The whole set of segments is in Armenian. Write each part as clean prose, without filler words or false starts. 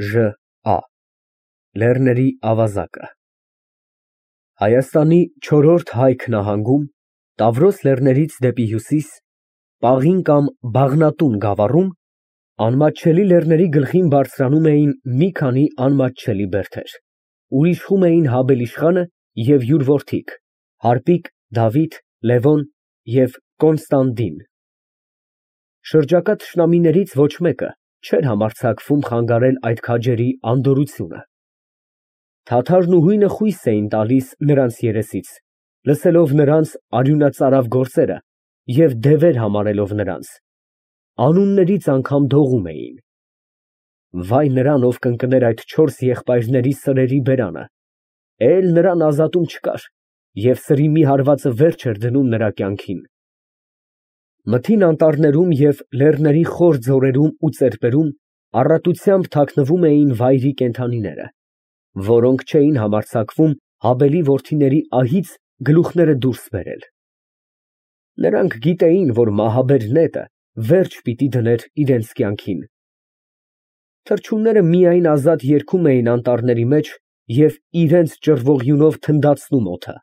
Ժ.Ա. Լեռների ավազակը Հայաստանի չորրորդ Հայք նահանգում, Տավրոս լեռներից դեպի հյուսիս, Պաղին կամ Բաղնատուն գավառում, անմատչելի լեռների գլխին բարձրանում էին մի քանի անմատչելի բերդեր, ուր իշխում էին Հաբել֊իշխանը և յուր որդիք՝ Հարպիկ, Դավիթ, Լևոն և Կոնստանդին։ Շրջակա թշնամիներից ոչ մեկը չէր համարձակվում խանգարել այդ քաջերի անդորրությունը։ Թաթարն ու հույնը խույս էին տալիս նրանց երեսից, լսելով նրանց արյունածարավ գործերը և դևեր համարելով նրանց, անուններից անգամ դողում էին։ Վայ նրան, ով կընկներ այդ չորս եղբայրների սրերի բերանը, նրան ազատում չկար, և սրի մի հարվածը վերջ էր դնում նրա կյանքին։ Մթին անտառներում և լեռների խոր ձորերում ու ծերպերում առատությամբ թաքնվում էին վայրի կենդանիները, որոնք չէին համարձակվում Հաբելի որդիների ահից գլուխները դուրս բերել։ Նրանք գիտեին, որ մահաբեր նետը վերջ պիտի դներ իրենց կյանքին։ Թռչունները միայն ազատ երգում էին անտառների մեջ և իրենց ճռվող ձյունով թնդացնում օդը։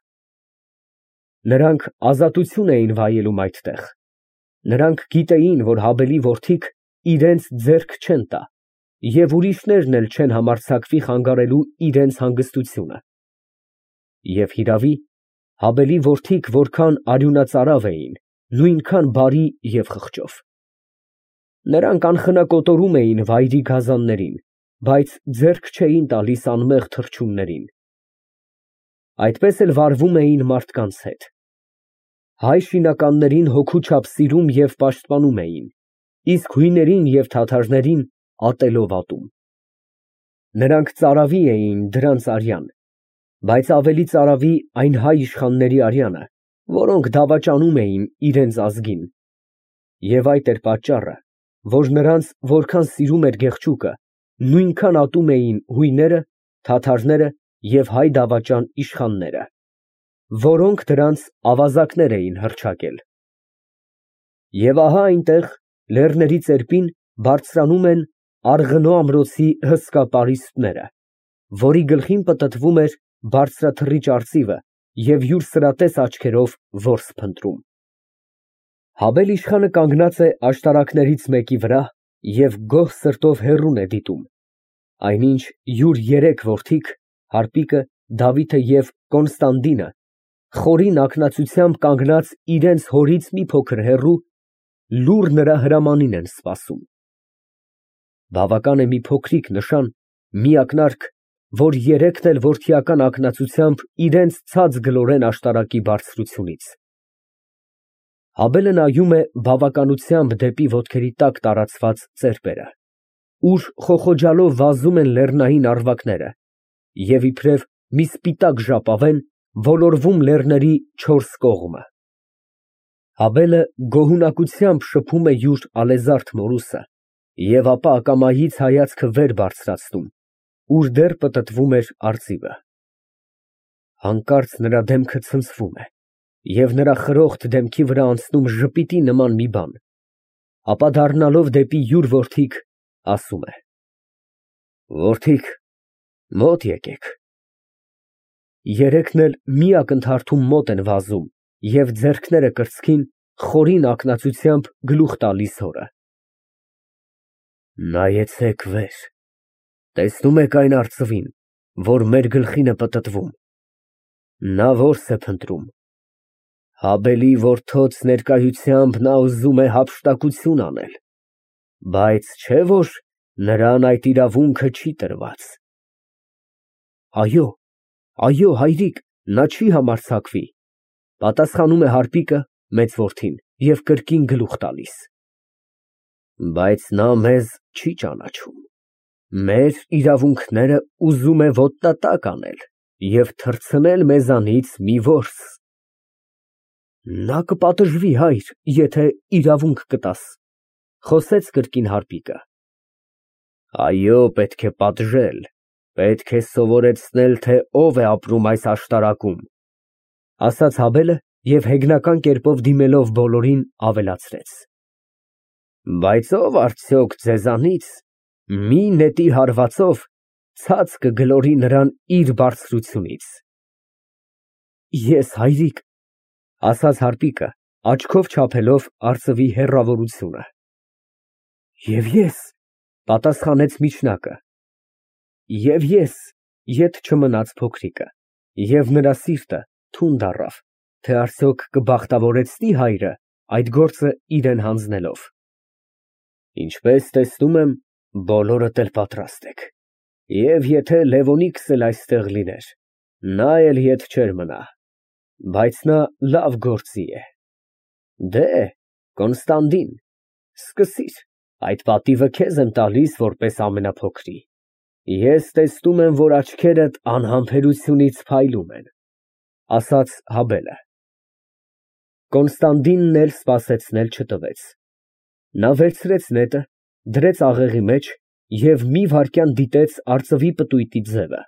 Նրանք ազատություն էին վայելում այդտեղ։ Նրանք գիտեին, որ Հաբելի որդիք իրենց ձեռք չեն տա և ուրիշներն էլ չեն համարձակվի խանգարելու իրենց հանգստությունը։ Եվ հիրավի, Հաբելի որդիք որքան արյունածարավ էին, նույնքան բարի և խղճով։ Նրանք անխնա կոտորում էին վայրի գազաններին, բայց ձեռք չէին տալիս անմեղ թռչուններին։ Այդպես էլ վարվում էին մարդկանց հետ։ Հայ շինականներին հոգու չափ սիրում և պաշտպանում էին, իսկ հույներին և թաթարներին ատելով ատում։ Նրանք ծարավի էին դրանց արյան, բայց ավելի ծարավի այն հայ իշխանների արյանը, որոնք դավաճանում էին իրենց ազգին։ Եվ այդ էր պատճառը, որ նրանց որքան սիրում էր գեղչուկը, նույնքան ատում էին հույները, թաթարները և հայ դավաճան իշխանները, որոնք դրանց ավազակներ էին հռչակել։ Եվ ահա այնտեղ, լեռների ծերպին, բարձրանում են Արգնո ամրոցի հսկա պարիսպները, որի գլխին պտտվում էր բարձրաթռիչ արծիվը և յուր սրատես աչքերով որս փնտրում։ Հաբել֊իշխանը կանգնած է աշտարակներից մեկի վրա և գոհ սրտով հեռուն է դիտում, այնինչ յուր երեք որդիք՝ Հարպիկը, Դավիթը և Կոնստանդինը, խորին ակնացությամբ կանգնած իրենց հորից մի փոքր հեռու, լուռ նրա հրամանին են սպասում։ Բավական է մի փոքրիկ նշան, մի ակնարկ, որ երեքն էլ որդիական ակնածությամբ իրենց ցած գլորեն աշտարակի բարձրությունից։ Հաբելը նայում է բավականությամբ դեպի ոտքերի տակ տարածված ծերպերը, ուր խոխոջալով վազում են լեռնային առվակները և իբրև մի սպիտակ ժապավեն ոլորվում լեռների չորս կողմը։ Հաբելը գոհունակությամբ շփում է յուր ալեզարդ մորուսը և ապա ակամայից հայացքը վեր բարձրացնում, ուր դեռ պտտվում էր արծիվը։ Հանկարծ նրա դեմքը ցնցվում է և նրա խրոխտ դեմքի վրա անցնում ժպիտի նման մի բան, ապա դառնալով դեպի յուր որդիք, ասում է. Որդիք, մոտ եկեք։ Երեքն էլ մի ակնթարթում մոտ են վազում և ձեռքները կրծքին, խորին ակնածությամբ գլուխ տալիս հորը։ Նայեցեք վեր, տեսնո՞ւմ եք այն արծվին, որ մեր գլխին է պտտվում։ Նա որս է փնտրում։ Հաբելի որդոց ներկայությամբ նա ուզում է հափշտակություն անել, բայց չէ՞ որ նրան այդ իրավունքը չի տրված։ Այո, հայրիկ, նա չի համարձակվի, պատասխանում է Հարպիկը, մեծ որդին, և կրկին գլուխ տալիս։ Բայց նա մեզ չի ճանաչում, մեր իրավունքները ուզում է ոտնատակ անել և թռցնել մեզանից մի որս։ Նա կպատժվի, հայր, եթե իրավունք կտաս, խոսեց կրկին Հարպիկը։ Այո, պետք է պատժել, պետք է սովորեցնել, թե ով է ապրում այս աշտարակում, ասաց Հաբելը և հեգնական կերպով դիմելով բոլորին ավելացրեց. Բայց ով արդյոք ձեզանից մի նետի հարվածով ցած կգլորի նրան իր բարձրությունից։ Ես, հայրիկ, ասաց Հարպիկը, աչքով չափելով արծվի հեռավորությունը։ Եվ ես, պատասխանեց միջնակը, և ես, ետ չմնաց փոքրիկը, և նրա սիրտը թունդ առավ, թե արդյոք կբախտավորեցնի հայրը այդ գործը իրեն հանձնելով։ Ինչպես տեսնում եմ, բոլորդ էլ պատրաստ եք, և եթե Լևոնիկս էլ այստեղ լիներ, նա էլ ետ չէր մնա, բայց նա լավ գործի է։ Դե, Կոնստանդին, սկսիր, այդ պատիվը քեզ եմ տալիս որպես ամենափոքրի։ Ես տեսնում եմ, որ աչքերդ անհամբերությունից փայլում են, ասաց Հաբելը։ Կոնստանդինն էլ սպասեցնել չտվեց։ Նա վերցրեց նետը, դրեց աղեղի մեջ և մի վայրկյան դիտեց արծվի պտույտի ձևը։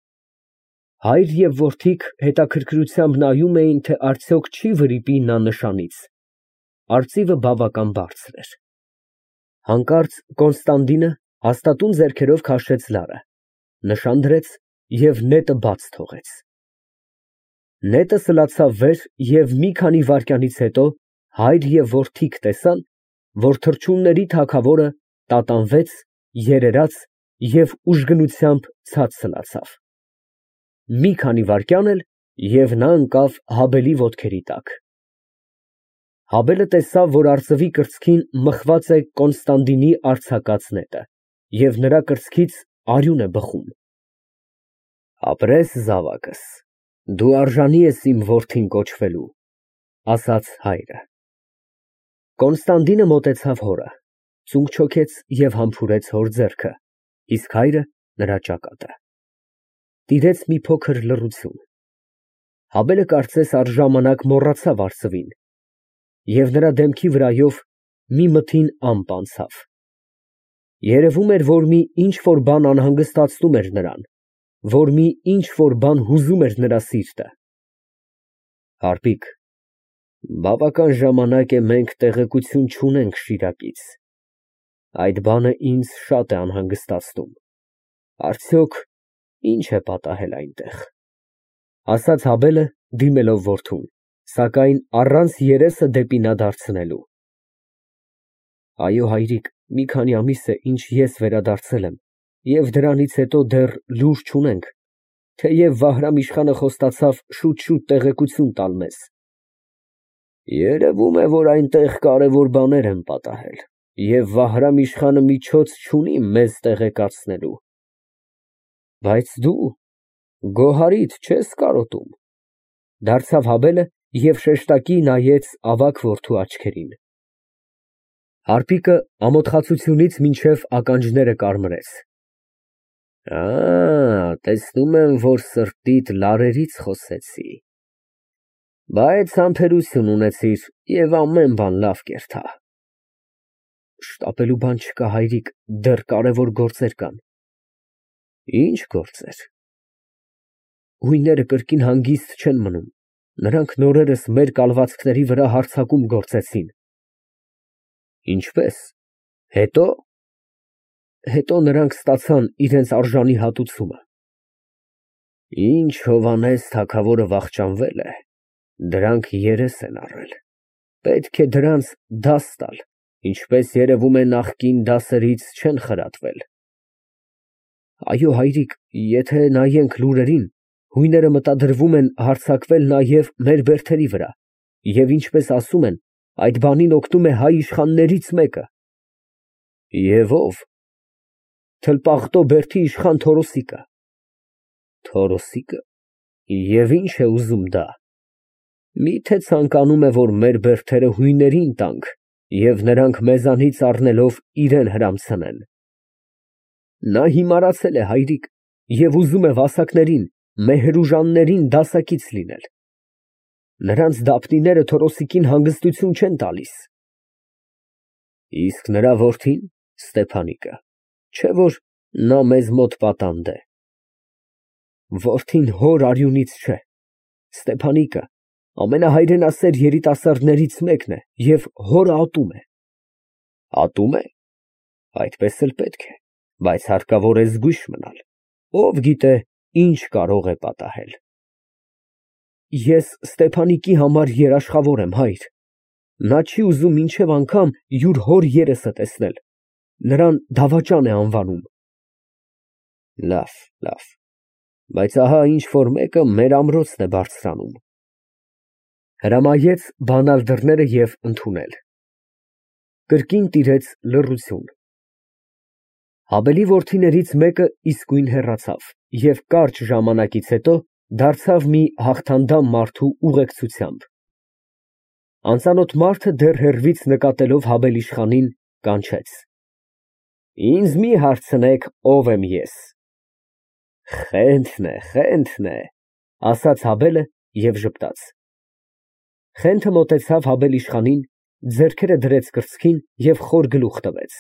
Հայր և որդիկ հետաքրքրությամբ նայում էին, թե արդյոք չի վրիպի նա նշանից։ Արծիվը բավական բարձր էր։ Հանկարծ Կոնստանդինը հաստատուն ձեռքերով քաշեց լարը, նշան դրեց և նետը բաց թողեց։ Նետը սլացավ վեր և մի քանի վայրկյանից հետո հայր և որդիկ տեսան, որ թռչունների թագավորը տատանվեց, երերաց և ուժգնությամբ ցած սլացավ։ Մի քանի վայրկյան էլ և նա ընկավ Հաբելի ոտքերի տակ։ Հաբելը տեսավ, որ արծվի կրծքին մխված է Կոնստանդինի արձակած նետը և նրա կրծքից արյուն է բխում։ Ապրես, զավակս, դու արժանի ես իմ որդին կոչվելու, ասաց հայրը։ Կոնստանդինը մոտեցավ հորը, ծունկ չոքեց և համբուրեց հոր ձեռքը, իսկ հայրը նրա ճակատը։ Տիրեց մի փոքր լռություն։ Հաբելը կարծես առժամանակ մոռացավ արծվին, և նրա դեմքի վրայով մի մթին ամպ անցավ։ Երևում էր, որ մի ինչ֊որ բան անհանգստացնում էր նրան, որ մի ինչ֊որ բան հուզում էր նրա սիրտը։ Հարպիկ, բավական ժամանակ է մենք տեղեկություն չունենք Շիրակից։ Այդ բանը ինձ շատ է անհանգստացնում։ Արդյոք ի՞նչ է պատահել այնտեղ, ասաց Հաբելը, դիմելով որդուն, սակայն առանց երեսը դեպի նա դարձնելու։ Այո, հայրիկ, մի քանի ամիս է, ինչ ես վերադարձել եմ, և դրանից հետո դեռ լուր չունենք, թեև Վահրամ իշխանը խոստացավ շուտ-շուտ տեղեկություն տալ մեզ։ Երևում է, որ այնտեղ կարևոր բաներ են պատահել, և Վահրամ իշխանը միջոց չունի մեզ տեղեկացնելու։ Բայց դու գոհարիդ չես կարոտում, դարձավ Հաբելը և շեշտակի նայեց ավագ որդու աչքերին։ Հարպիկը ամոթխացությունից մինչև ականջները կարմրեց։ Տեսնում եմ, որ սրտիդ լարերից խոսեցի, բայց համբերություն ունեցիր և ամեն բան լավ կերտա։ Շտապելու բան չկա, հայրիկ, դեռ կարևոր գործեր կան։ Ինչ գործեր։ Հույները կրկին հանգիստ չեն մնում, նրանք նորերս մեր կալվածքների վրա հարձակում գործեցին։ Ինչպե՞ս, հետո։ Հետո նրանք ստացան իրենց արժանի հատուցումը։ Ինչ Հովհաննես թագավորը վախճանվել է, դրանք երես են առել, պետք է դրանց դաս տալ, ինչպես երևում է նախկին դասերից չեն խրատվել։ Այո, հայրիկ, եթե նայենք լուրերին, հույները մտադրվում են հարձակվել նաև մեր բերդերի վրա, և ինչպես ասում են, այդ բանին օգնում է հայ իշխաններից մեկը։ Եվ ո՞վ։ Թլպաղտո բերդի իշխան Թորոսիկը։ Թորոսիկը։ Եվ ինչ է ուզում դա։ Միթե ցանկանում է, որ մեր բերդերը հույներին տանք, և նրանք մեզանից առնելով իրեն հրամցնեն։ Նա հիմարացել է, հայրիկ, և ուզում է վասակներին, մեհրուժաններին դասակից լինել։ Նրանց դափնիները Թորոսիկին հանգստություն չեն տալիս։ Իսկ նրա որդին՝ Ստեփանիկը, չէ՞ որ նա մեզ մոտ պատանդ է։ Որդին հոր արյունից չէ։ Ստեփանիկը ամենահայրենասեր երիտասարդներից մեկն է և հորը ատում է։ Ատո՞ւմ է։ Այդպես էլ պետք է։ բայց հարկավոր է զգույշ մնալ, ով գիտե ինչ կարող է պատահել։ Ես Ստեփանիկի համար երաշխավոր եմ, հայր, նա չի ուզում մինչև անգամ յուր հոր երեսը տեսնել, նրան դավաճան է անվանում։ Լավ, բայց ահա ինչ որ մեկը մեր ամրոցն է բարձրանում։ Հրամայեց բանալ դռները և ընդունել։ Կրկին տիրեց լռություն։ Հաբելի որդիներից մեկը իսկույն հեռացավ և կարճ ժամանակից հետո դարձավ մի հաղթանդամ մարդու ուղեկցությամբ։ Անծանոթ մարդը դեռ հեռվից նկատելով Հաբել իշխանին, կանչեց. Ինձ մի հարցնեք, ով եմ ես։ Խենթն է, ասաց Հաբելը և ժպտաց։ Խենթը մոտեցավ Հաբել իշխանին, ձեռքերը դրեց կրծքին և խոր գլուխ տվեց։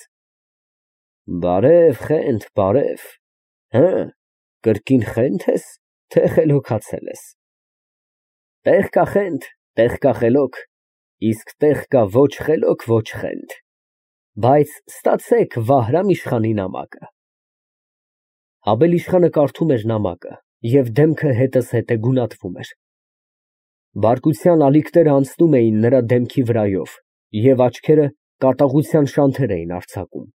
Բարև, Խենթ, բարև, հը, կրկին խենթ ես, թե խելոքացել ես։ Տեղ կա խենթ, տեղ կա խելոք, իսկ տեղ կա ոչ խելոք, ոչ խենթ, բայց ստացեք Վահրամ իշխանի նամակը։ Հաբել իշխանը կարդում էր նամակը և դեմքը հետզհետե գունատվում էր։ Բարկության ալիքները անցնում էին նրա դեմքի վրայով և աչքերը կատաղության շանթեր էին արձակում։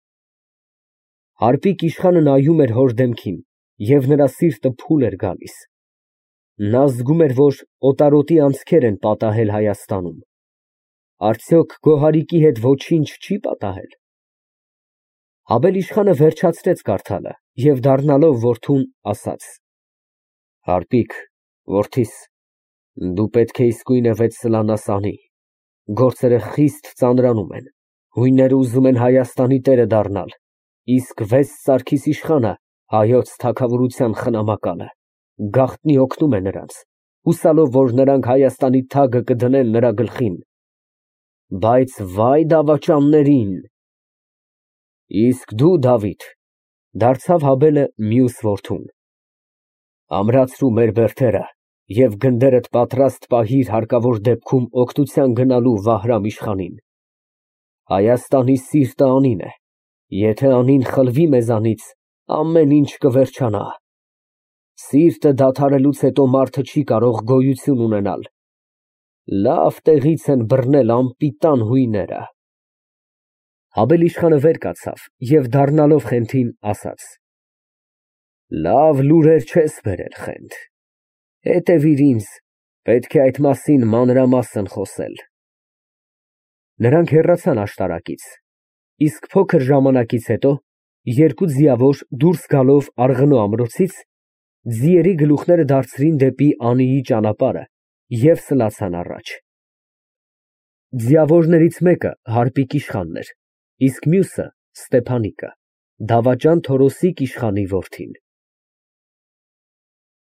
Հարպիկ իշխանը նայում էր հոր դեմքին և նրա սիրտը փուլ էր գալիս։ Նա զգում էր, որ օտարոտի անցքեր են պատահել Հայաստանում։ Արդյոք Գոհարիկի հետ ոչինչ չի պատահել։ Հաբել իշխանը վերջացրեց կարդալը և դառնալով որդուն ասաց. Հարպիկ, որդիս, դու պետք է իսկույնևեթ սլանաս անի, գործերը խիստ ծանրանում են, հույները ուզում են Հայաստանի տերը դառնալ, իսկ վեց ծարգիս իշխանը, հայոց թագավորության խնամակալը, գաղտնի օգնում է նրանց, հուսալով, որ նրանք Հայաստանի թագը կդնեն նրա գլխին, բայց վայ դավաճաններին։ Իսկ դու, Դավիթ, դարձավ Հաբելը մյուս որդուն, ամրացրու մեր բերդերը և գնդերդ պատրաստ պահիր հարկավոր դեպքում օգնության գնալու Վահրամ իշխանին։ Հայաստանի սիրտը անին է, եթե անին խլվի մեզանից, ամեն ինչ կվերջանա։ Սիրտը դադարելուց հետո մարդը չի կարող գոյություն ունենալ։ Լավ տեղից են բռնել անպիտան հույները։ Հաբել իշխանը վեր կացավ և դառնալով Խենթին ասաց. Լավ լուրեր չես բերել, Խենթ, հետևիր ինձ, պետք է այդ մասին մանրամասն խոսել։ Նրանք հեռացան աշտարակից, իսկ փոքր ժամանակից հետո երկու ձիավոր դուրս գալով Արգնո ամրոցից, ձիերի գլուխները դարձրին դեպի Անիի ճանապարհը և սլացան առաջ։ Ձիավորներից մեկը Հարպիկ իշխանն էր, իսկ մյուսը Ստեփանիկը, դավաճան Թորոսիկ իշխանի որդին։